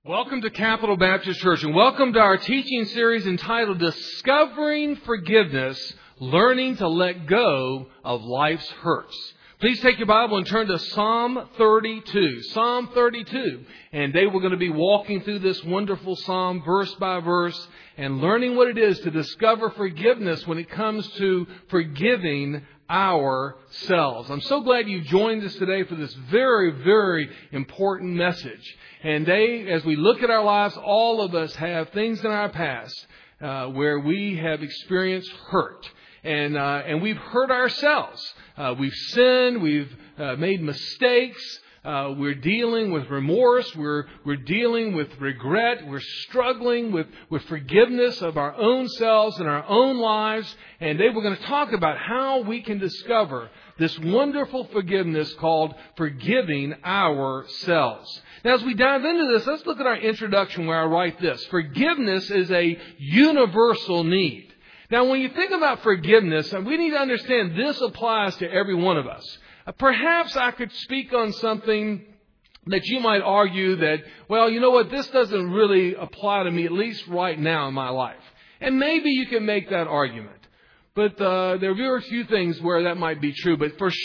Welcome to Capital Baptist Church, and welcome to our teaching series entitled Discovering Forgiveness, Learning to Let Go of Life's Hurts. Please take your Bible and turn to Psalm 32. Psalm 32. And today we're going to be walking through this wonderful psalm verse by verse and learning what it is to discover forgiveness when it comes to forgiving ourselves. I'm so glad you've joined us today for this very, very important message. And today, as we look at our lives, all of us have things in our past where we have experienced hurt. And we've hurt ourselves. We've sinned. We've made mistakes. We're dealing with remorse. We're dealing with regret. We're struggling with forgiveness of our own selves and our own lives. And today we're going to talk about how we can discover this wonderful forgiveness called forgiving ourselves. Now, as we dive into this, let's look at our introduction where I write this. Forgiveness is a universal need. Now, when you think about forgiveness, we need to understand this applies to every one of us. Perhaps I could speak on something that you might argue that, well, you know what, this doesn't really apply to me, at least right now in my life. And maybe you can make that argument. But there are very few things where that might be true. But for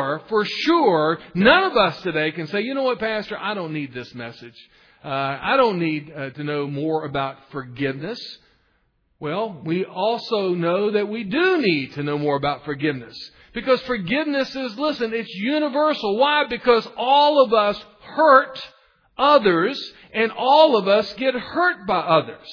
sure, none of us today can say, you know what, Pastor, I don't need this message. I don't need to know more about forgiveness. Well, we also know that we do need to know more about forgiveness. Because forgiveness is, listen, it's universal. Why? Because all of us hurt others and all of us get hurt by others.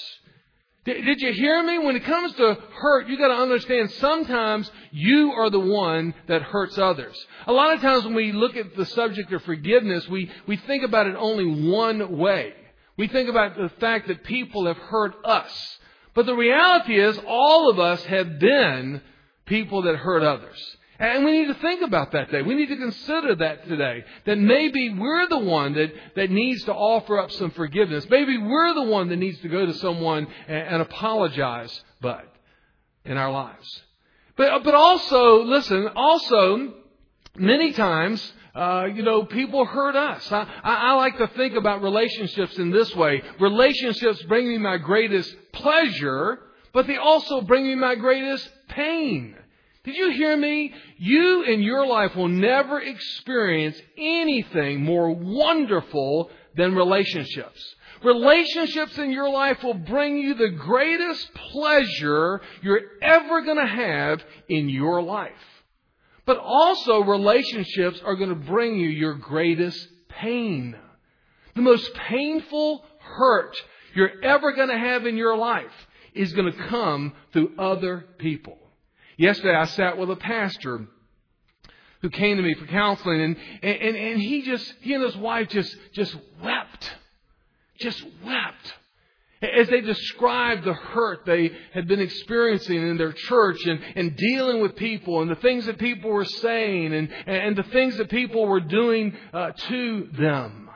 Did you hear me? When it comes to hurt, you got to understand sometimes you are the one that hurts others. A lot of times when we look at the subject of forgiveness, we think about it only one way. We think about the fact that people have hurt us. But the reality is all of us have been people that hurt others. And we need to think about that today. We need to consider that today. That maybe we're the one that needs to offer up some forgiveness. Maybe we're the one that needs to go to someone and apologize, in our lives. But also, listen, many times, people hurt us. I like to think about relationships in this way. Relationships bring me my greatest pleasure, but they also bring me my greatest pain. Did you hear me? You in your life will never experience anything more wonderful than relationships. Relationships in your life will bring you the greatest pleasure you're ever going to have in your life. But also relationships are going to bring you your greatest pain. The most painful hurt you're ever going to have in your life is going to come through other people. Yesterday I sat with a pastor who came to me for counseling and he and his wife just wept. Just wept. As they described the hurt they had been experiencing in their church and dealing with people and the things that people were saying and the things that people were doing to them.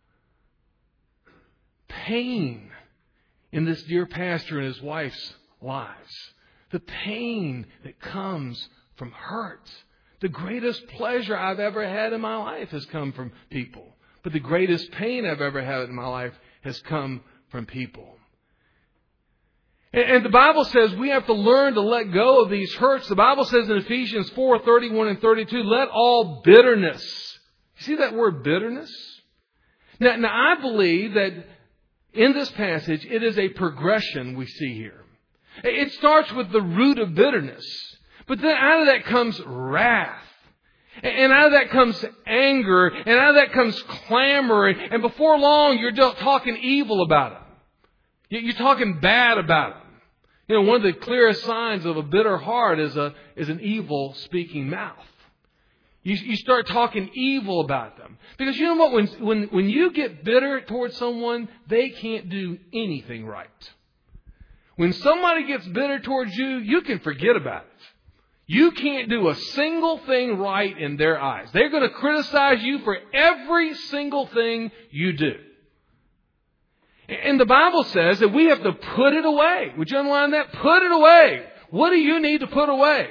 Pain in this dear pastor and his wife's lives. The pain that comes from hurt. The greatest pleasure I've ever had in my life has come from people. But the greatest pain I've ever had in my life has come from people. And the Bible says we have to learn to let go of these hurts. The Bible says in Ephesians 4:31 and 32, let all bitterness. You see that word bitterness? Now I believe that in this passage it is a progression we see here. It starts with the root of bitterness. But then out of that comes wrath. And out of that comes anger. And out of that comes clamor. And before long, you're talking evil about them. You're talking bad about them. You know, one of the clearest signs of a bitter heart is an evil speaking mouth. You start talking evil about them. Because you know what? When you get bitter towards someone, they can't do anything right. When somebody gets bitter towards you, you can forget about it. You can't do a single thing right in their eyes. They're going to criticize you for every single thing you do. And the Bible says that we have to put it away. Would you underline that? Put it away. What do you need to put away?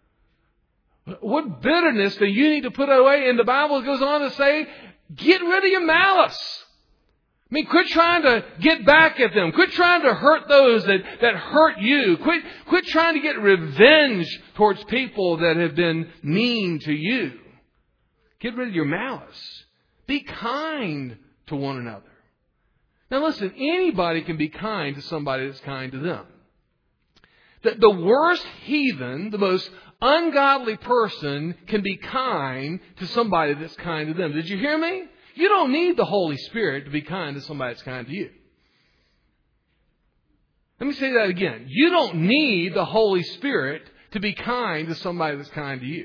What bitterness do you need to put away? And the Bible goes on to say, get rid of your malice. I mean, quit trying to get back at them. Quit trying to hurt those that hurt you. Quit trying to get revenge towards people that have been mean to you. Get rid of your malice. Be kind to one another. Now listen, anybody can be kind to somebody that's kind to them. The worst heathen, the most ungodly person can be kind to somebody that's kind to them. Did you hear me? You don't need the Holy Spirit to be kind to somebody that's kind to you. Let me say that again. You don't need the Holy Spirit to be kind to somebody that's kind to you.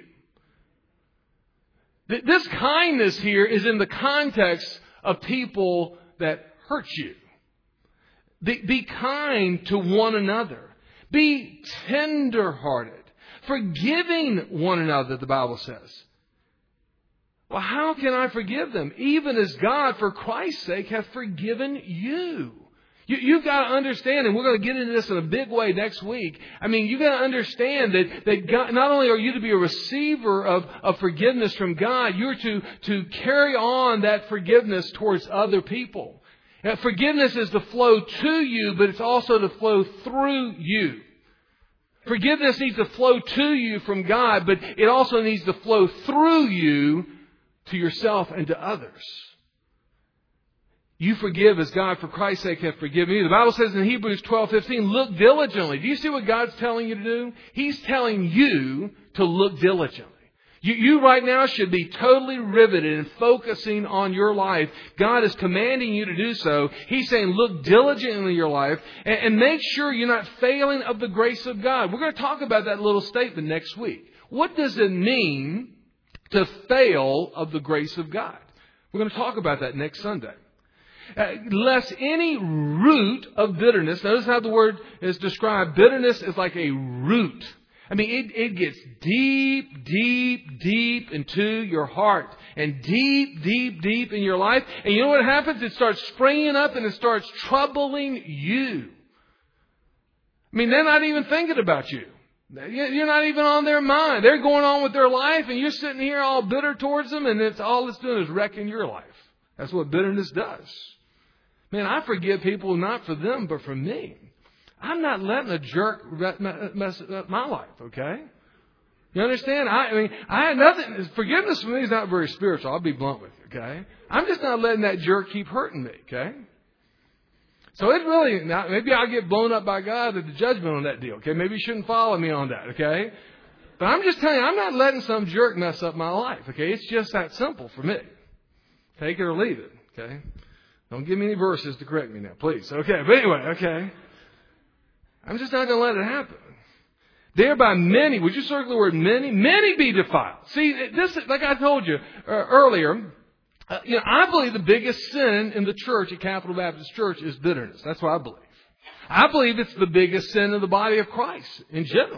This kindness here is in the context of people that hurt you. Be kind to one another. Be tender-hearted. Forgiving one another, the Bible says. Well, how can I forgive them? Even as God, for Christ's sake, hath forgiven you. You've got to understand, and we're going to get into this in a big way next week. I mean, you've got to understand that God, not only are you to be a receiver of forgiveness from God, you're to carry on that forgiveness towards other people. Now, forgiveness is to flow to you, but it's also to flow through you. Forgiveness needs to flow to you from God, but it also needs to flow through you to yourself and to others. You forgive as God, for Christ's sake, hath forgiven you. The Bible says in Hebrews 12:15, look diligently. Do you see what God's telling you to do? He's telling you to look diligently. You right now should be totally riveted and focusing on your life. God is commanding you to do so. He's saying, look diligently in your life and make sure you're not failing of the grace of God. We're going to talk about that little statement next week. What does it mean to fail of the grace of God? We're going to talk about that next Sunday. Lest any root of bitterness, notice how the word is described. Bitterness is like a root. I mean, it gets deep, deep, deep into your heart and deep, deep, deep in your life. And you know what happens? It starts springing up and it starts troubling you. I mean, they're not even thinking about you. You're not even on their mind. They're going on with their life and you're sitting here all bitter towards them, and all it's doing is wrecking your life. That's what bitterness does. Man, I forgive people not for them, but for me. I'm not letting a jerk mess up my life, okay? You understand? I mean, I had nothing. Forgiveness for me is not very spiritual. I'll be blunt with you, okay? I'm just not letting that jerk keep hurting me, okay? So it really, maybe I'll get blown up by God at the judgment on that deal, okay? Maybe you shouldn't follow me on that, okay? But I'm just telling you, I'm not letting some jerk mess up my life, okay? It's just that simple for me. Take it or leave it, okay? Don't give me any verses to correct me now, please. Okay, but anyway, okay. I'm just not going to let it happen. Thereby many, would you circle the word many? Many be defiled. See, this, like I told you earlier, I believe the biggest sin in the church, at Capital Baptist Church, is bitterness. That's what I believe. I believe it's the biggest sin in the body of Christ in general.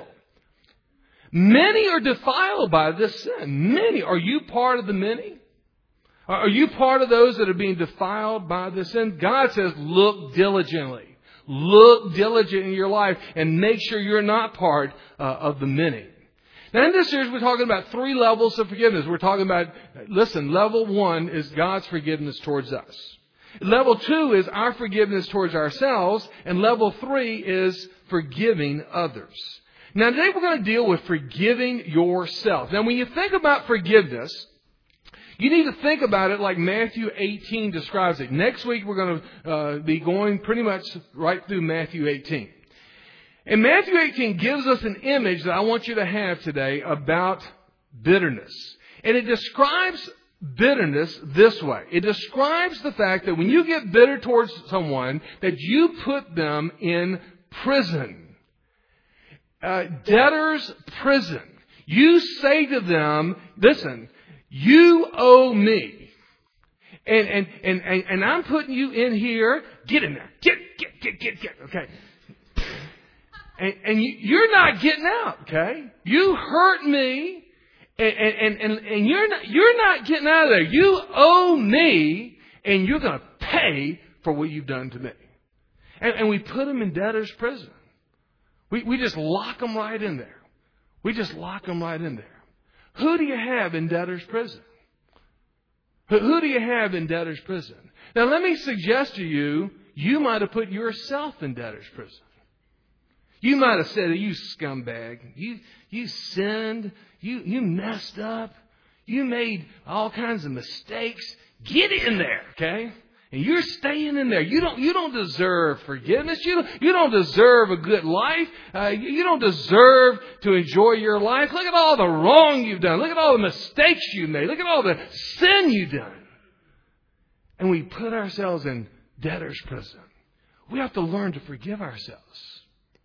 Many are defiled by this sin. Many. Are you part of the many? Are you part of those that are being defiled by this sin? God says, look diligently. Look diligent in your life and make sure you're not part of the many. Now in this series we're talking about 3 levels of forgiveness. We're talking about, listen, level 1 is God's forgiveness towards us. Level 2 is our forgiveness towards ourselves. And level 3 is forgiving others. Now today we're going to deal with forgiving yourself. Now when you think about forgiveness, you need to think about it like Matthew 18 describes it. Next week we're going to be going pretty much right through Matthew 18. And Matthew 18 gives us an image that I want you to have today about bitterness. And it describes bitterness this way. It describes the fact that when you get bitter towards someone, that you put them in prison. Debtor's prison. You say to them, listen, you owe me. And I'm putting you in here. Get in there. Get. Okay. And you're not getting out, okay? You hurt me. And you're not getting out of there. You owe me, and you're going to pay for what you've done to me. And we put them in debtor's prison. We just lock them right in there. We just lock them right in there. Who do you have in debtor's prison? Who do you have in debtor's prison? Now, let me suggest to you, you might have put yourself in debtor's prison. You might have said, you scumbag, you sinned, you messed up, you made all kinds of mistakes. Get in there, okay? And you're staying in there. You don't deserve forgiveness. You don't deserve a good life. You don't deserve to enjoy your life. Look at all the wrong you've done. Look at all the mistakes you made. Look at all the sin you've done. And we put ourselves in debtor's prison. We have to learn to forgive ourselves.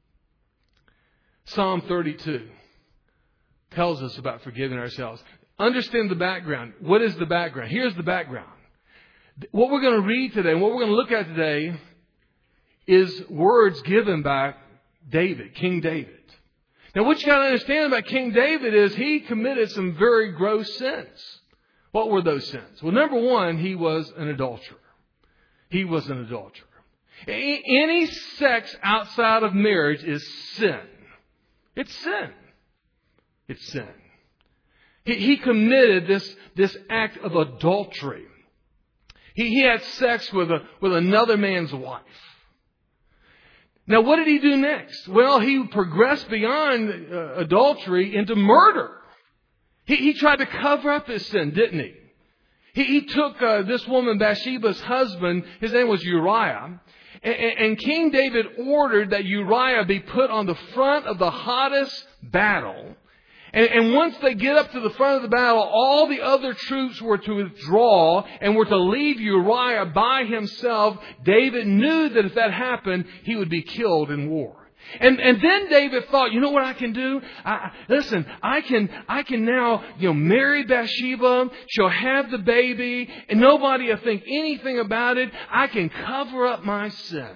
Psalm 32 tells us about forgiving ourselves. Understand the background. What is the background? Here's the background. What we're going to read today and what we're going to look at today is words given by David, King David. Now, what you got to understand about King David is he committed some very gross sins. What were those sins? Well, number one, he was an adulterer. He was an adulterer. Any sex outside of marriage is sin. It's sin. It's sin. He committed this act of adultery. He had sex with another man's wife. Now, what did he do next? Well, he progressed beyond adultery into murder. He tried to cover up his sin, didn't he? He took this woman, Bathsheba's husband, his name was Uriah, and King David ordered that Uriah be put on the front of the hottest battle. And once they get up to the front of the battle, all the other troops were to withdraw and were to leave Uriah by himself. David knew that if that happened, he would be killed in war. And then David thought, you know what I can do? I can now, marry Bathsheba. She'll have the baby and nobody will think anything about it. I can cover up my sin.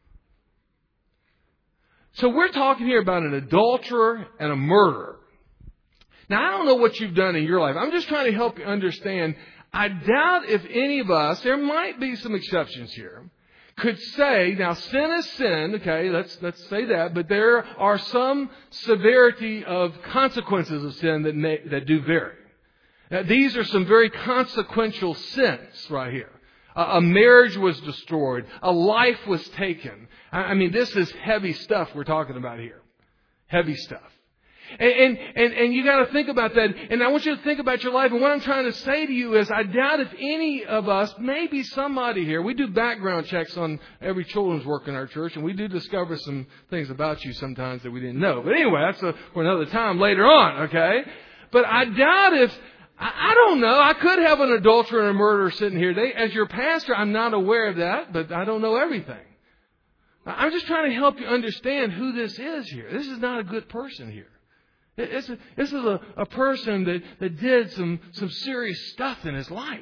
So we're talking here about an adulterer and a murderer. Now, I don't know what you've done in your life. I'm just trying to help you understand. I doubt if any of us, there might be some exceptions here, could say, now sin is sin, okay, let's say that, but there are some severity of consequences of sin that do vary. Now, these are some very consequential sins right here. A marriage was destroyed. A life was taken. I mean, this is heavy stuff we're talking about here. Heavy stuff. And you got to think about that. And I want you to think about your life. And what I'm trying to say to you is I doubt if any of us, maybe somebody here, we do background checks on every children's work in our church. And we do discover some things about you sometimes that we didn't know. But anyway, that's for another time later on, okay? But I doubt if, I don't know, I could have an adulterer and a murderer sitting here today. As your pastor, I'm not aware of that, but I don't know everything. I'm just trying to help you understand who this is here. This is not a good person here. This is a person that did some serious stuff in his life.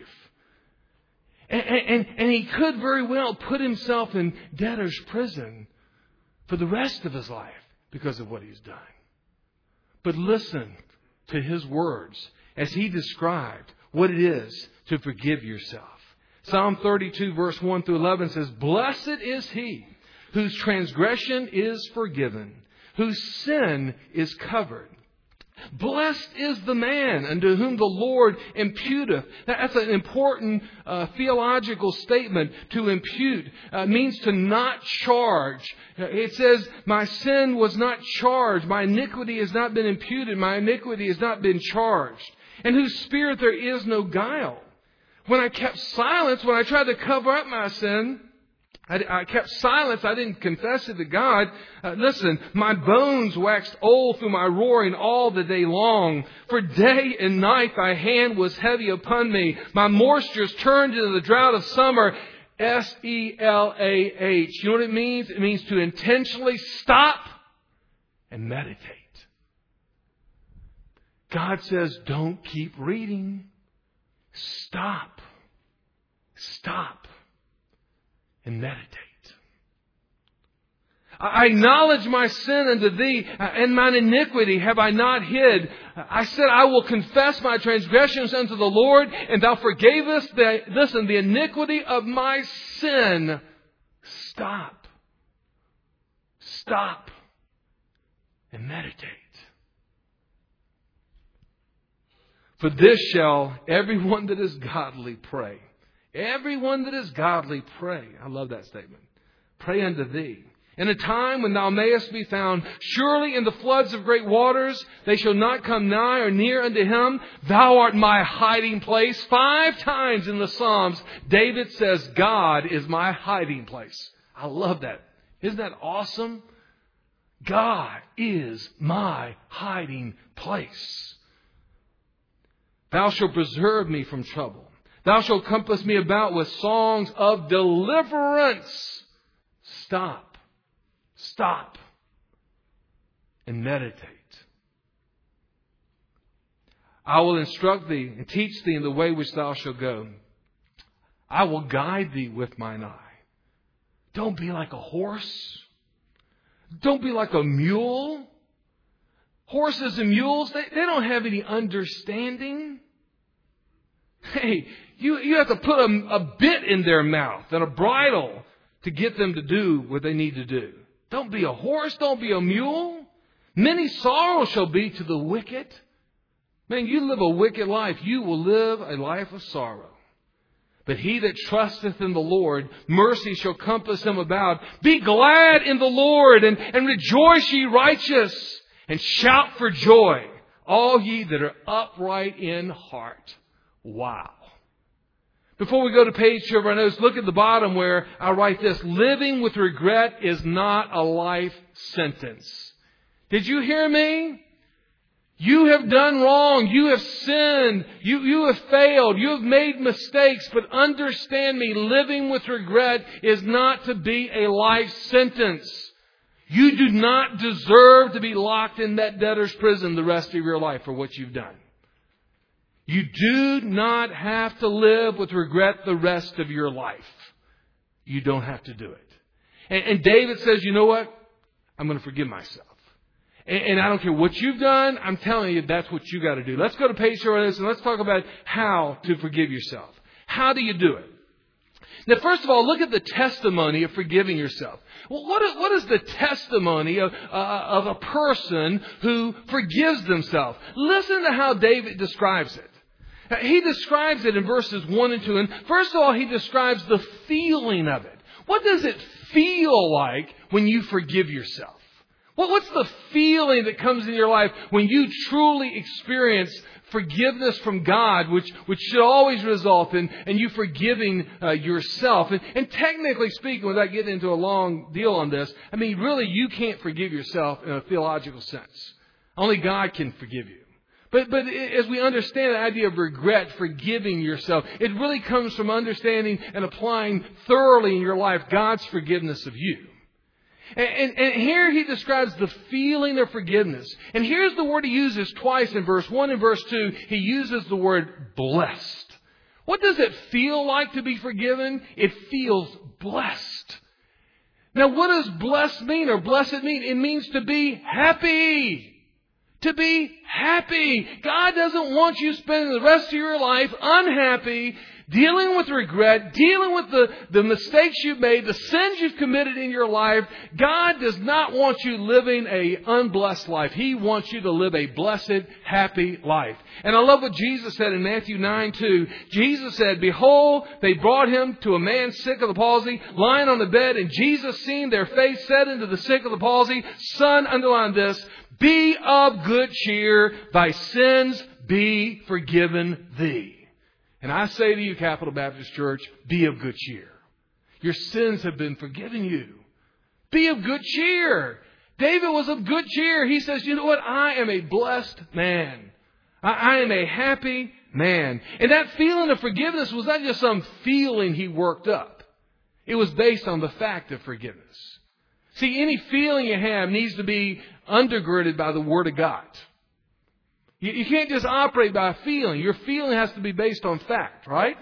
And he could very well put himself in debtor's prison for the rest of his life because of what he's done. But listen to his words as he described what it is to forgive yourself. Psalm 32 verse 1 through 11 says, "Blessed is he whose transgression is forgiven, whose sin is covered. Blessed is the man unto whom the Lord imputeth." That's an important theological statement. To impute means to not charge. It says, my sin was not charged. My iniquity has not been imputed. My iniquity has not been charged. In whose spirit there is no guile. When I kept silence, when I tried to cover up my sin, I kept silence. I didn't confess it to God. Listen, my bones waxed old through my roaring all the day long. For day and night thy hand was heavy upon me. My moistures turned into the drought of summer. Selah. You know what it means? It means to intentionally stop and meditate. God says, don't keep reading. Stop. Stop. And meditate. I acknowledge my sin unto thee, and mine iniquity have I not hid. I said, I will confess my transgressions unto the Lord, and thou forgavest the iniquity of my sin. Stop. Stop. And meditate. For this shall everyone that is godly pray. Everyone that is godly pray. I love that statement. Pray unto thee. In a time when thou mayest be found, surely in the floods of great waters, they shall not come nigh or near unto him. Thou art my hiding place. 5 times in the Psalms, David says, God is my hiding place. I love that. Isn't that awesome? God is my hiding place. Thou shalt preserve me from trouble. Thou shalt compass me about with songs of deliverance. Stop. Stop. And meditate. I will instruct thee and teach thee in the way which thou shalt go. I will guide thee with mine eye. Don't be like a horse. Don't be like a mule. Horses and mules, they don't have any understanding. Hey, you have to put a bit in their mouth and a bridle to get them to do what they need to do. Don't be a horse. Don't be a mule. Many sorrows shall be to the wicked. Man, you live a wicked life. You will live a life of sorrow. But he that trusteth in the Lord, mercy shall compass him about. Be glad in the Lord and rejoice ye righteous. And shout for joy, all ye that are upright in heart. Wow. Before we go to page 2 of our notes, look at the bottom where I write this. Living with regret is not a life sentence. Did you hear me? You have done wrong. You have sinned. You have failed. You have made mistakes. But understand me, living with regret is not to be a life sentence. You do not deserve to be locked in that debtor's prison the rest of your life for what you've done. You do not have to live with regret the rest of your life. You don't have to do it. And David says, you know what? I'm going to forgive myself. And I don't care what you've done. I'm telling you, that's what you got to do. Let's go to page 2 of this and let's talk about how to forgive yourself. How do you do it? Now, first of all, look at the testimony of forgiving yourself. Well, what is the testimony of a person who forgives themselves? Listen to how David describes it. He describes it in verses 1 and 2. And first of all, he describes the feeling of it. What does it feel like when you forgive yourself? What's the feeling that comes in your life when you truly experience forgiveness from God, which should always result in you forgiving yourself? And technically speaking, without getting into a long deal on this, I mean, really, you can't forgive yourself in a theological sense. Only God can forgive you. But as we understand the idea of regret, forgiving yourself, it really comes from understanding and applying thoroughly in your life God's forgiveness of you. And here he describes the feeling of forgiveness. And here's the word he uses twice in verse 1 and verse 2. He uses the word blessed. What does it feel like to be forgiven? It feels blessed. Now, what does blessed mean or blessed mean? It means to be happy. To be happy. God doesn't want you spending the rest of your life unhappy, dealing with regret, dealing with the mistakes you've made, the sins you've committed in your life. God does not want you living an unblessed life. He wants you to live a blessed, happy life. And I love what Jesus said in Matthew 9:2. Jesus said, behold, they brought him to a man sick of the palsy, lying on the bed, and Jesus, seeing their faith, said unto the sick of the palsy, Son, underline this, be of good cheer, thy sins be forgiven thee. And I say to you, Capital Baptist Church, be of good cheer. Your sins have been forgiven you. Be of good cheer. David was of good cheer. He says, you know what? I am a blessed man. I am a happy man. And that feeling of forgiveness was not just some feeling he worked up. It was based on the fact of forgiveness. See, any feeling you have needs to be undergirded by the Word of God. You can't just operate by a feeling. Your feeling has to be based on fact, right?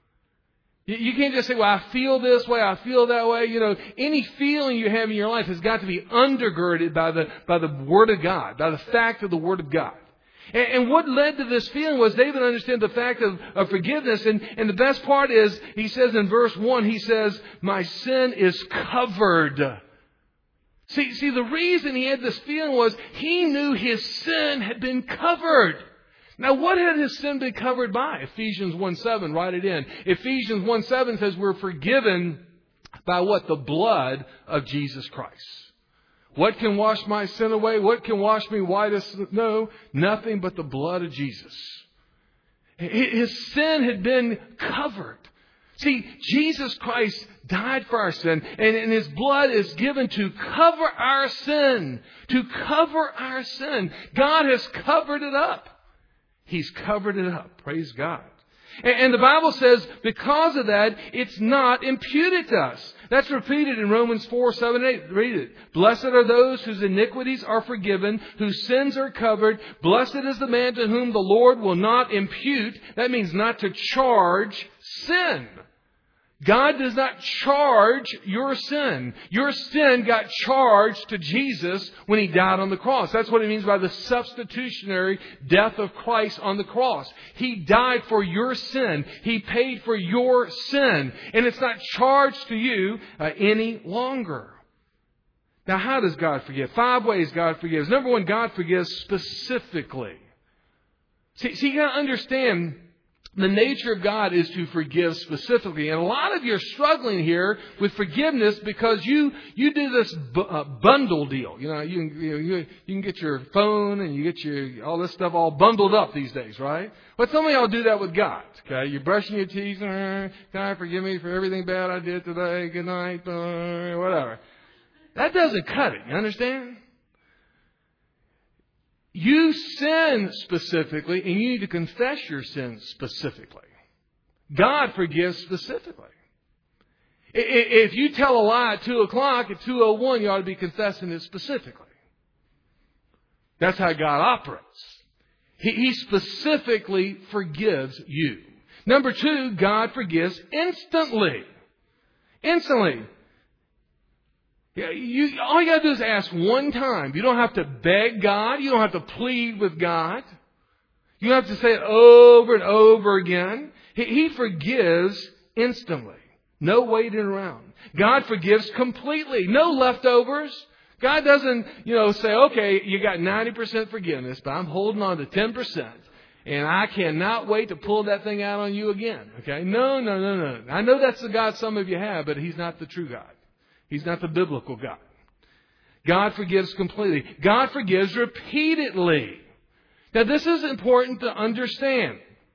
You can't just say, well, I feel this way, I feel that way. You know, any feeling you have in your life has got to be undergirded by the Word of God, by the fact of the Word of God. And what led to this feeling was David understood the fact of forgiveness. And the best part is, he says in verse 1, he says, my sin is covered. See, the reason he had this feeling was he knew his sin had been covered. Now, what had his sin been covered by? Ephesians 1:7, write it in. Ephesians 1:7 says we're forgiven by what? The blood of Jesus Christ. What can wash my sin away? What can wash me white as snow? Nothing but the blood of Jesus. His sin had been covered. See, Jesus Christ died for our sin, and His blood is given to cover our sin. To cover our sin. God has covered it up. He's covered it up. Praise God. And the Bible says because of that, it's not imputed to us. That's repeated in Romans 4:7-8. Read it. Blessed are those whose iniquities are forgiven, whose sins are covered. Blessed is the man to whom the Lord will not impute. That means not to charge sin. God does not charge your sin. Your sin got charged to Jesus when He died on the cross. That's what it means by the substitutionary death of Christ on the cross. He died for your sin. He paid for your sin. And it's not charged to you any longer. Now, how does God forgive? 5 ways God forgives. Number 1, God forgives specifically. See, you got to understand, the nature of God is to forgive specifically. And a lot of you are struggling here with forgiveness because you do this bundle deal. You can get your phone and you get all this stuff all bundled up these days, right? But some of y'all do that with God. Okay, you're brushing your teeth. God, forgive me for everything bad I did today. Good night. Whatever. That doesn't cut it. You understand? You sin specifically, and you need to confess your sins specifically. God forgives specifically. If you tell a lie at 2 o'clock, at 2:01, you ought to be confessing it specifically. That's how God operates. He specifically forgives you. Number 2, God forgives instantly. Instantly. Yeah, all you got to do is ask one time. You don't have to beg God. You don't have to plead with God. You don't have to say it over and over again. He forgives instantly. No waiting around. God forgives completely. No leftovers. God doesn't, say, okay, you got 90% forgiveness, but I'm holding on to 10%. And I cannot wait to pull that thing out on you again. Okay? No. I know that's the God some of you have, but He's not the true God. He's not the biblical God. God forgives completely. God forgives repeatedly. Now, this is important to understand.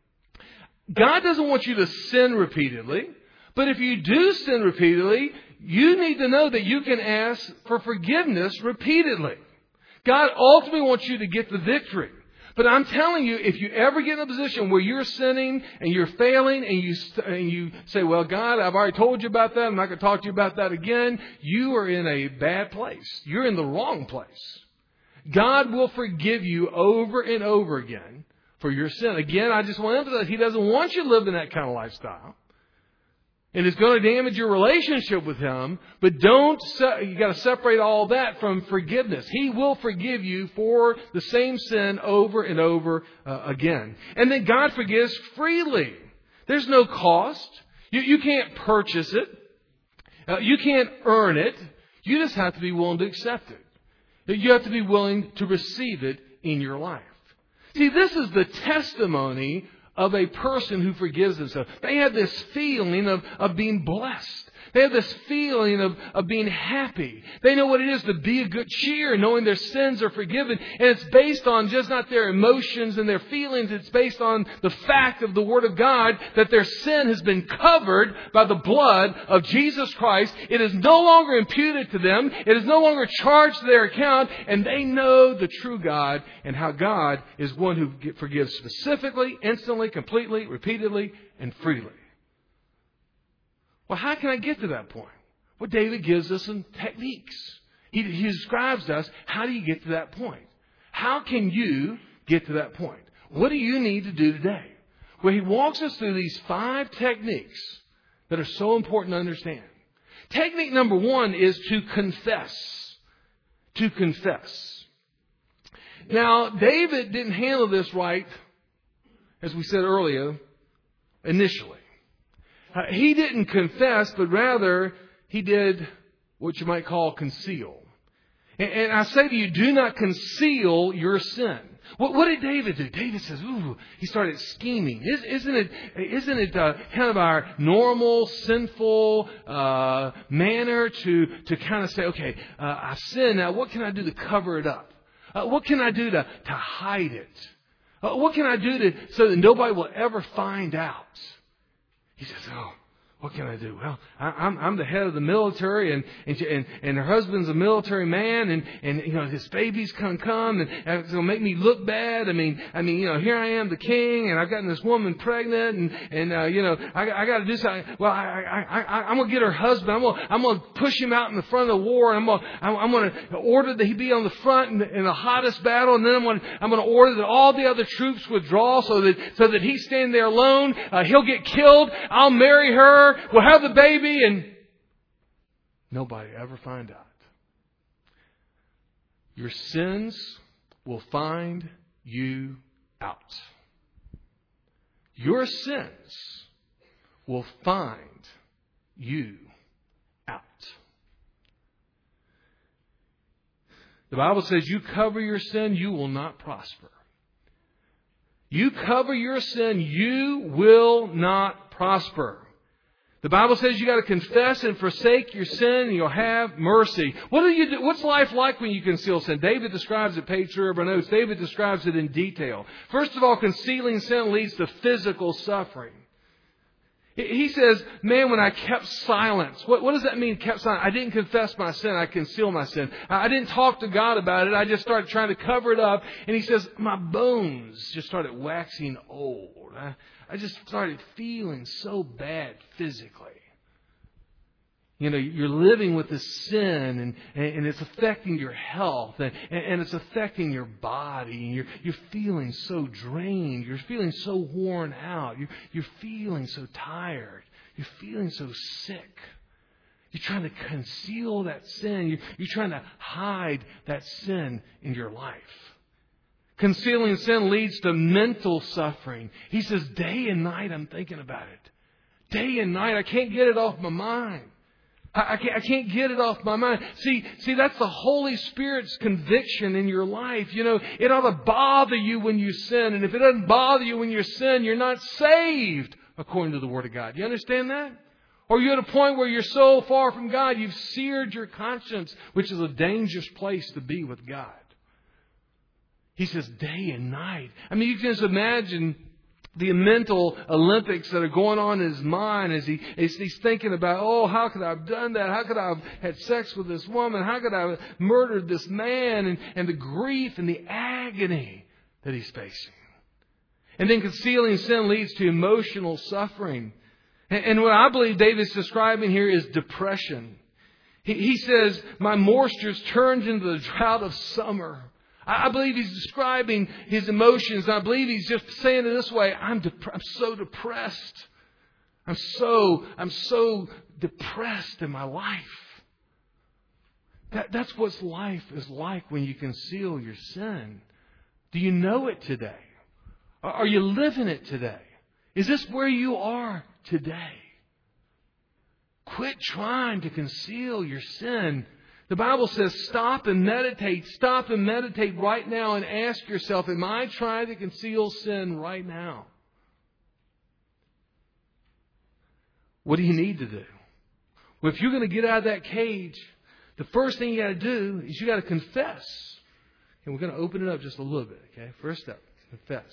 God doesn't want you to sin repeatedly. But if you do sin repeatedly, you need to know that you can ask for forgiveness repeatedly. God ultimately wants you to get the victory. But I'm telling you, if you ever get in a position where you're sinning and you're failing and you say, well, God, I've already told you about that. I'm not going to talk to you about that again. You are in a bad place. You're in the wrong place. God will forgive you over and over again for your sin. Again, I just want to emphasize, He doesn't want you to live in that kind of lifestyle. And it's going to damage your relationship with Him. But you got to separate all that from forgiveness. He will forgive you for the same sin over and over again. And then God forgives freely. There's no cost. You can't purchase it. You can't earn it. You just have to be willing to accept it. You have to be willing to receive it in your life. See, this is the testimony of a person who forgives themselves. They have this feeling of being blessed. They have this feeling of being happy. They know what it is to be of good cheer, knowing their sins are forgiven. And it's based on just not their emotions and their feelings. It's based on the fact of the Word of God that their sin has been covered by the blood of Jesus Christ. It is no longer imputed to them. It is no longer charged to their account. And they know the true God and how God is one who forgives specifically, instantly, completely, repeatedly, and freely. Well, how can I get to that point? Well, David gives us some techniques. He describes to us, how do you get to that point? How can you get to that point? What do you need to do today? Well, he walks us through these 5 techniques that are so important to understand. Technique number 1 is to confess. To confess. Now, David didn't handle this right, as we said earlier, initially. He didn't confess, but rather he did what you might call conceal. And I say to you, do not conceal your sin. What did David do? David says, he started scheming. Isn't it kind of our normal sinful manner to kind of say, okay, I've sinned. Now, what can I do to cover it up? What can I do to hide it? What can I do so that nobody will ever find out? He says, what can I do? Well, I'm the head of the military, and her husband's a military man, and his baby's come, and it's gonna make me look bad. I mean, here I am, the king, and I've gotten this woman pregnant, and I got to do something. Well, I'm gonna get her husband. I'm gonna push him out in the front of the war, and I'm gonna order that he be on the front in the hottest battle, and then I'm gonna order that all the other troops withdraw, so that he's standing there alone. He'll get killed. I'll marry her. We'll have the baby, and nobody ever find out. Your sins will find you out. Your sins will find you out. The Bible says you cover your sin, you will not prosper. You cover your sin, you will not prosper. The Bible says you got to confess and forsake your sin and you'll have mercy. What do you do? What's life like when you conceal sin? David describes it, page 3 of our notes. David describes it in detail. First of all, concealing sin leads to physical suffering. He says, man, when I kept silence, what does that mean, kept silence? I didn't confess my sin. I concealed my sin. I didn't talk to God about it. I just started trying to cover it up. And he says, my bones just started waxing old. I just started feeling so bad physically. You're living with this sin and it's affecting your health and it's affecting your body. And you're feeling so drained. You're feeling so worn out. You're feeling so tired. You're feeling so sick. You're trying to conceal that sin. You're trying to hide that sin in your life. Concealing sin leads to mental suffering. He says, day and night I'm thinking about it. Day and night I can't get it off my mind. I can't get it off my mind. See, that's the Holy Spirit's conviction in your life. It ought to bother you when you sin. And if it doesn't bother you when you sin, you're not saved according to the Word of God. You understand that? Or you're at a point where you're so far from God, you've seared your conscience, which is a dangerous place to be with God. He says day and night. I mean, you can just imagine the mental Olympics that are going on in his mind as he's thinking about, how could I have done that? How could I have had sex with this woman? How could I have murdered this man? And the grief and the agony that he's facing. And then concealing sin leads to emotional suffering. And what I believe David's describing here is depression. He says, my moisture's turned into the drought of summer. I believe he's describing his emotions. I believe he's just saying it this way. I'm so depressed. I'm so depressed in my life. That's what life is like when you conceal your sin. Do you know it today? Are you living it today? Is this where you are today? Quit trying to conceal your sin. The Bible says stop and meditate. Stop and meditate right now and ask yourself, am I trying to conceal sin right now? What do you need to do? Well, if you're going to get out of that cage, the first thing you got to do is you got to confess. And we're going to open it up just a little bit, okay? First step, confess.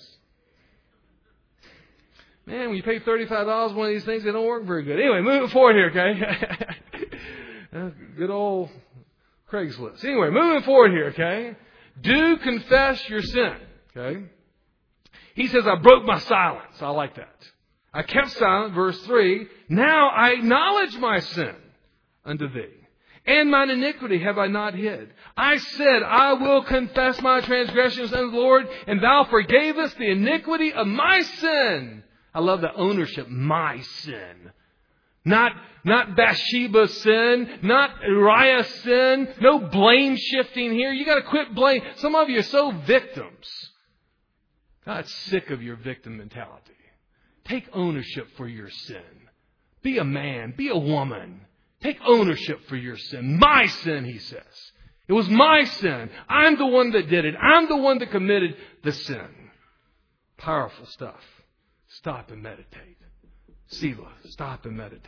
Man, when you pay $35 one of these things, they don't work very good. Anyway, moving forward here, okay? Good old Craigslist. Anyway, moving forward here, okay? Do confess your sin, okay? He says, I broke my silence. I like that. I kept silent, verse 3. Now I acknowledge my sin unto thee. And mine iniquity have I not hid. I said, I will confess my transgressions unto the Lord, and thou forgavest the iniquity of my sin. I love the ownership, my sin. Not Bathsheba's sin, not Uriah's sin, no blame shifting here. You got to quit blame. Some of you are so victims. God's sick of your victim mentality. Take ownership for your sin. Be a man, be a woman. Take ownership for your sin. My sin, he says. It was my sin. I'm the one that did it. I'm the one that committed the sin. Powerful stuff. Stop and meditate. Selah, stop and meditate.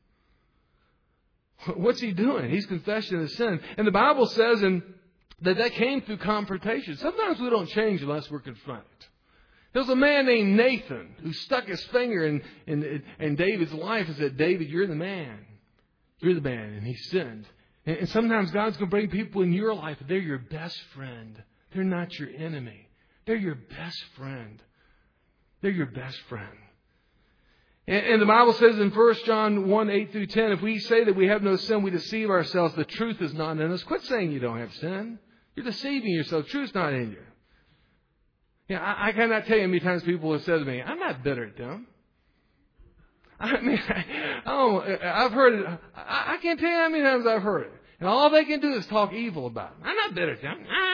What's he doing? He's confessing his sin. And the Bible says that came through confrontation. Sometimes we don't change unless we're confronted. There was a man named Nathan who stuck his finger in David's life and said, David, you're the man. You're the man. And he sinned. And sometimes God's going to bring people in your life. They're your best friend. They're not your enemy. They're your best friend. They're your best friend. And the Bible says in 1 John 1, 8 through 10, if we say that we have no sin, we deceive ourselves. The truth is not in us. Quit saying you don't have sin. You're deceiving yourself. The truth's not in you. Yeah, I cannot tell you how many times people have said to me, I'm not bitter at them. I mean, I've heard it. I can't tell you how many times I've heard it. And all they can do is talk evil about them. I'm not bitter at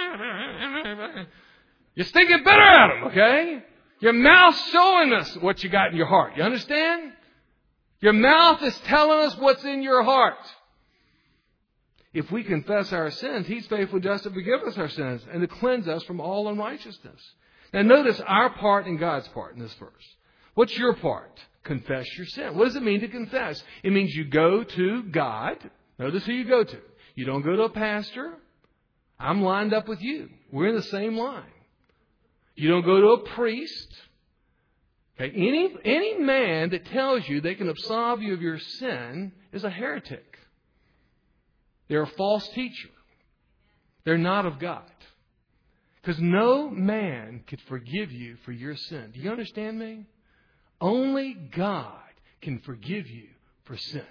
them. You're stinking bitter at them, okay? Your mouth's showing us what you got in your heart. You understand? Your mouth is telling us what's in your heart. If we confess our sins, He's faithful and just to forgive us our sins and to cleanse us from all unrighteousness. Now notice our part and God's part in this verse. What's your part? Confess your sin. What does it mean to confess? It means you go to God. Notice who you go to. You don't go to a pastor. I'm lined up with you. We're in the same line. You don't go to a priest. Okay? Any man that tells you they can absolve you of your sin is a heretic. They're a false teacher. They're not of God. Because no man could forgive you for your sin. Do you understand me? Only God can forgive you for sin.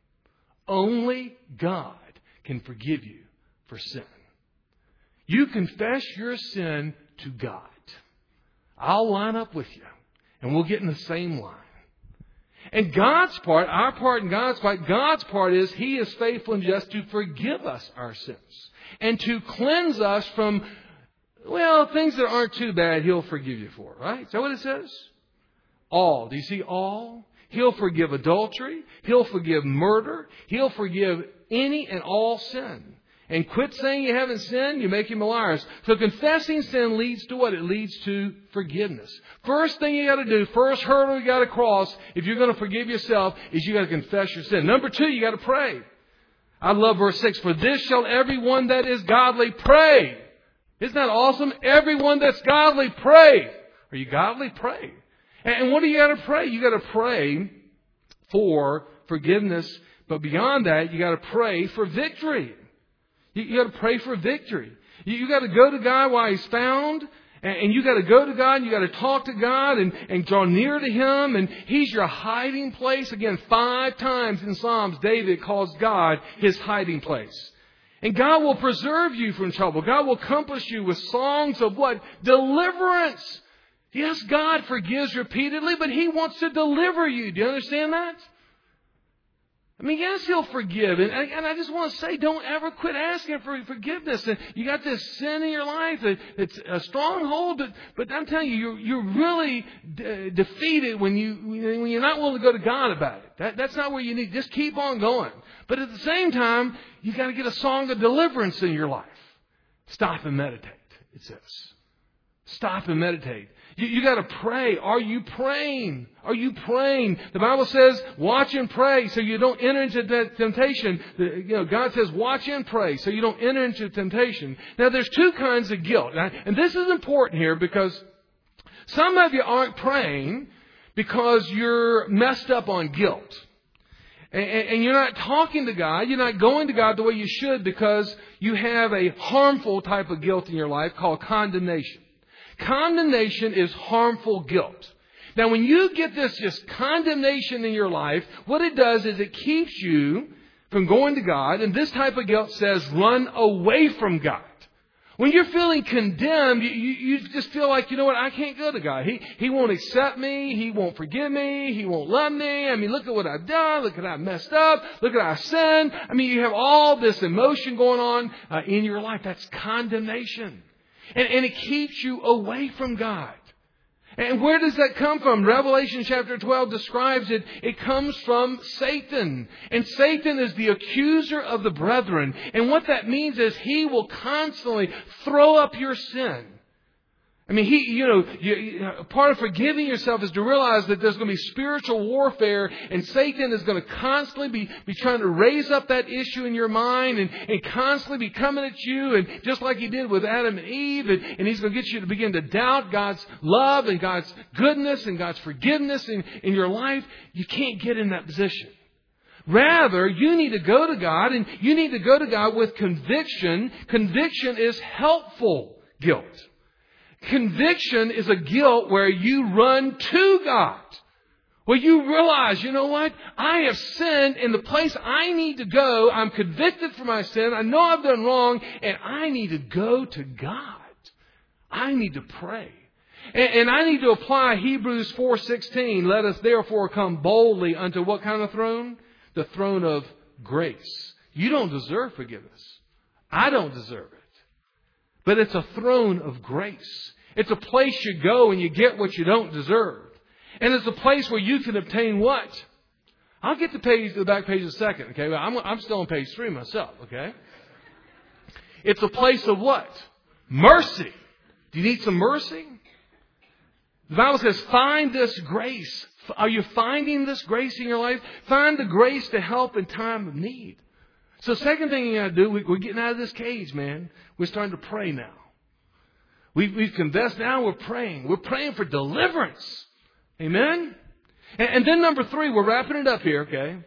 Only God can forgive you for sin. You confess your sin to God. I'll line up with you, and we'll get in the same line. And God's part, our part and God's part is He is faithful and just to forgive us our sins and to cleanse us from, things that aren't too bad, He'll forgive you for, right? Is that what it says? All. Do you see all? He'll forgive adultery. He'll forgive murder. He'll forgive any and all sin. And quit saying you haven't sinned, you make him a liar. So confessing sin leads to what? It leads to forgiveness. First thing you got to do, first hurdle you got to cross if you're going to forgive yourself is you got to confess your sin. Number 2, you got to pray. I love verse 6. For this shall everyone that is godly pray. Isn't that awesome? Everyone that's godly pray. Are you godly? Pray. And what do you got to pray? You got to pray for forgiveness. But beyond that, you got to pray for victory. You got to pray for victory. You got to go to God while He's found. And you got to go to God and you got to talk to God and draw near to Him. And He's your hiding place. Again, 5 times in Psalms, David calls God his hiding place. And God will preserve you from trouble. God will accomplish you with songs of what? Deliverance. Yes, God forgives repeatedly, but He wants to deliver you. Do you understand that? I mean, yes, He'll forgive. And I just want to say, don't ever quit asking for forgiveness. And you got this sin in your life. It's a stronghold. But I'm telling you, you're really defeated when you're not willing to go to God about it. That's not where you need. Just keep on going. But at the same time, you got to get a song of deliverance in your life. Stop and meditate, it says. Stop and meditate. You got to pray. Are you praying? Are you praying? The Bible says, watch and pray so you don't enter into temptation. God says, watch and pray so you don't enter into temptation. Now, there's 2 kinds of guilt. And this is important here because some of you aren't praying because you're messed up on guilt. And you're not talking to God. You're not going to God the way you should because you have a harmful type of guilt in your life called condemnation. Condemnation is harmful guilt. Now, when you get this just condemnation in your life, what it does is it keeps you from going to God. And this type of guilt says run away from God. When you're feeling condemned, you just feel like, you know what, I can't go to God. He won't accept me. He won't forgive me. He won't love me. I mean, look at what I've done. Look at how I messed up. Look at how I sinned. I mean, you have all this emotion going on in your life. That's condemnation. And it keeps you away from God. And where does that come from? Revelation chapter 12 describes it. It comes from Satan. And Satan is the accuser of the brethren. And what that means is he will constantly throw up your sin. I mean, part of forgiving yourself is to realize that there's going to be spiritual warfare, and Satan is going to constantly be trying to raise up that issue in your mind and constantly be coming at you, and just like he did with Adam and Eve, and he's going to get you to begin to doubt God's love and God's goodness and God's forgiveness in your life. You can't get in that position. Rather, you need to go to God, and you need to go to God with conviction. Conviction is helpful guilt. Conviction is a guilt where you run to God. Where you realize, you know what? I have sinned in the place I need to go. I'm convicted for my sin. I know I've done wrong. And I need to go to God. I need to pray. And I need to apply Hebrews 4:16. Let us therefore come boldly unto what kind of throne? The throne of grace. You don't deserve forgiveness. I don't deserve it. But it's a throne of grace. It's a place you go and you get what you don't deserve. And it's a place where you can obtain what? I'll get to the back page in a second, okay? But I'm still on page 3 myself, okay? It's a place of what? Mercy. Do you need some mercy? The Bible says, find this grace. Are you finding this grace in your life? Find the grace to help in time of need. So second thing you got to do, we're getting out of this cage, man. We're starting to pray now. We've confessed now, we're praying. We're praying for deliverance. Amen? And then number 3, we're wrapping it up here, okay?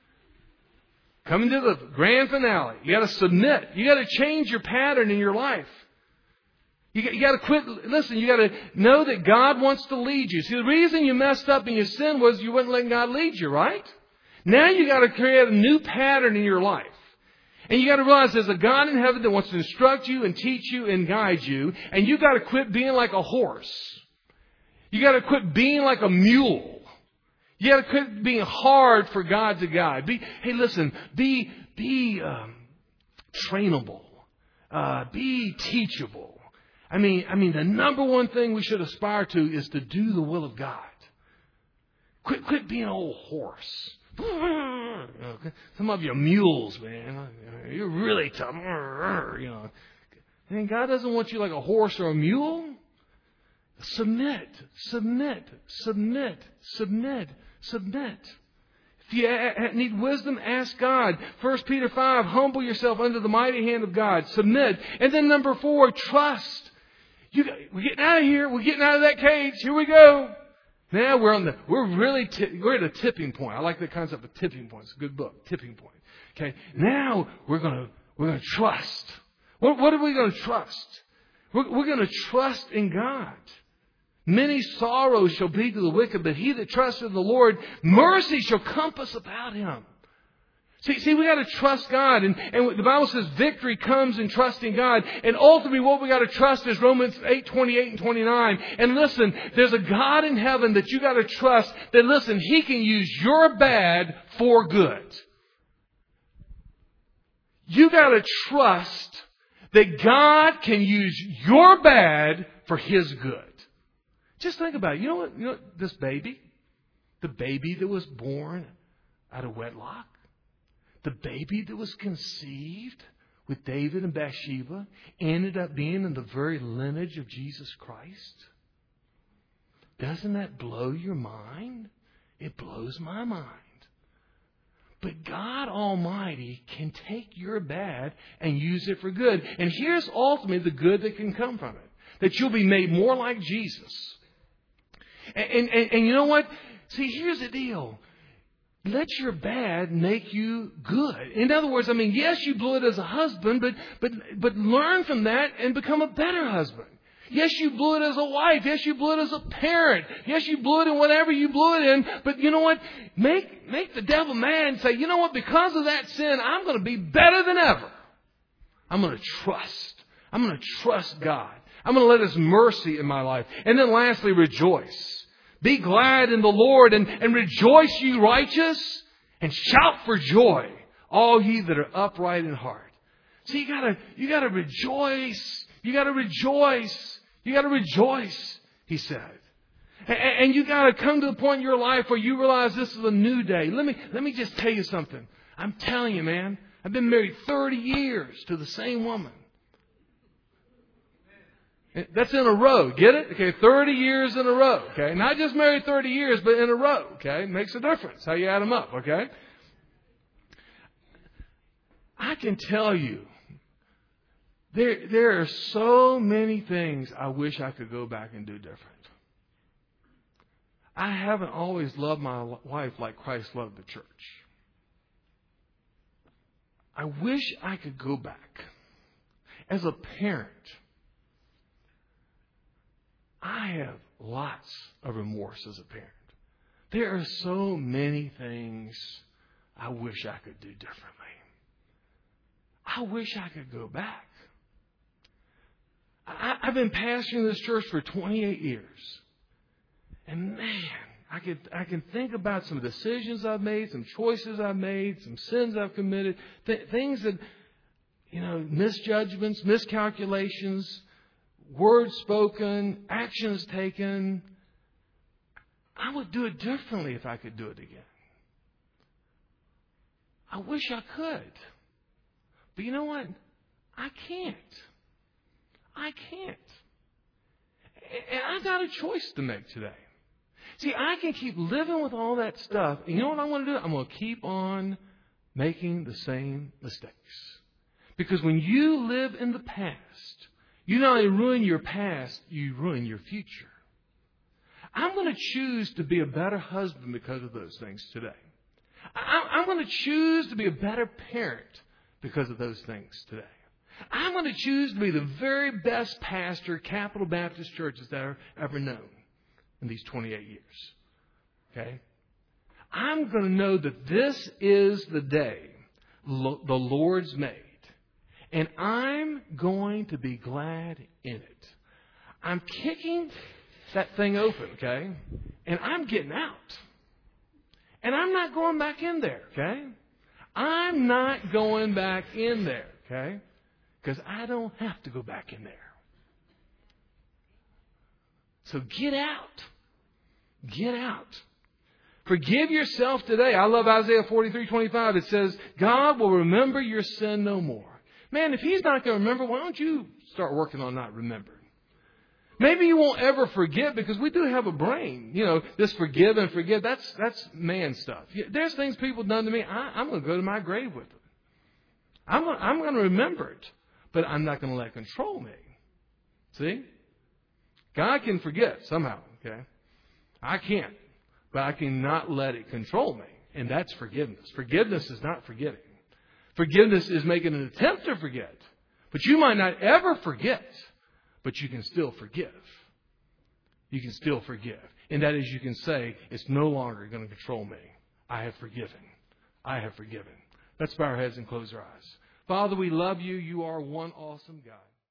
Coming to the grand finale. You got to submit. You got to change your pattern in your life. You got to quit. Listen, you got to know that God wants to lead you. See, the reason you messed up and you sinned was you wouldn't let God lead you, right? Now you got to create a new pattern in your life. And you got to realize there's a God in heaven that wants to instruct you and teach you and guide you. And you got to quit being like a horse. You got to quit being like a mule. You got to quit being hard for God to guide. Be trainable. Be teachable. I mean, the number one thing we should aspire to is to do the will of God. Quit being an old horse. Some of you are mules, man. You're really tough. And God doesn't want you like a horse or a mule. Submit. If you need wisdom, ask God. 1 Peter 5, humble yourself under the mighty hand of God. Submit. And then number 4, trust. We're getting out of here. We're getting out of that cage. Here we go. Now we're at a tipping point. I like the concept of tipping point. It's a good book, Tipping Point. Okay. Now we're going to trust. What are we going to trust? We're going to trust in God. Many sorrows shall be to the wicked, but he that trusts in the Lord, mercy shall compass about him. See, we got to trust God. And the Bible says victory comes in trusting God. And ultimately what we got to trust is Romans 8:28 and 29. And listen, there's a God in heaven that you got to trust that, listen, he can use your bad for good. You got to trust that God can use your bad for his good. Just think about it. You know what? This baby, the baby that was born out of wedlock, the baby that was conceived with David and Bathsheba ended up being in the very lineage of Jesus Christ. Doesn't that blow your mind? It blows my mind. But God Almighty can take your bad and use it for good. And here's ultimately the good that can come from it. That you'll be made more like Jesus. And you know what? See, here's the deal. Let your bad make you good. In other words, yes, you blew it as a husband, but learn from that and become a better husband. Yes, you blew it as a wife. Yes, you blew it as a parent. Yes, you blew it in whatever you blew it in. But you know what? Make the devil mad and say, you know what? Because of that sin, I'm going to be better than ever. I'm going to trust. I'm going to trust God. I'm going to let His mercy in my life. And then lastly, rejoice. Be glad in the Lord and rejoice, ye righteous, and shout for joy, all ye that are upright in heart. See, you gotta rejoice. You gotta rejoice. You gotta rejoice, he said. And you got to come to the point in your life where you realize this is a new day. Let me just tell you something. I'm telling you, man, I've been married 30 years to the same woman. That's in a row. Get it? Okay, 30 years in a row. Okay, not just married 30 years, but in a row. Okay, makes a difference how you add them up. Okay, I can tell you, there are so many things I wish I could go back and do different. I haven't always loved my wife like Christ loved the church. I wish I could go back. As a parent, I have lots of remorse as a parent. There are so many things I wish I could do differently. I wish I could go back. I've been pastoring this church for 28 years. And man, I can think about some decisions I've made, some choices I've made, some sins I've committed, things that, misjudgments, miscalculations, words spoken, actions taken. I would do it differently if I could do it again. I wish I could. But you know what? I can't. I can't. And I've got a choice to make today. See, I can keep living with all that stuff. And you know what I'm going to do? I'm going to keep on making the same mistakes. Because when you live in the past, you not only ruin your past, you ruin your future. I'm going to choose to be a better husband because of those things today. I'm going to choose to be a better parent because of those things today. I'm going to choose to be the very best pastor Capital Baptist Church has ever known in these 28 years. Okay? I'm going to know that this is the day the Lord's made. And I'm going to be glad in it. I'm kicking that thing open, okay? And I'm getting out. And I'm not going back in there, okay? I'm not going back in there, okay? Because I don't have to go back in there. So get out. Get out. Forgive yourself today. I love Isaiah 43:25. It says, God will remember your sin no more. Man, if He's not going to remember, why don't you start working on not remembering? Maybe you won't ever forget because we do have a brain. This forgive and forget, that's man stuff. There's things people have done to me. I'm going to go to my grave with them. I'm going to remember it. But I'm not going to let it control me. See? God can forget somehow, okay? I can't. But I cannot let it control me. And that's forgiveness. Forgiveness is not forgetting. Forgiveness is making an attempt to forget. But you might not ever forget. But you can still forgive. You can still forgive. And that is, you can say, it's no longer going to control me. I have forgiven. I have forgiven. Let's bow our heads and close our eyes. Father, we love you. You are one awesome God.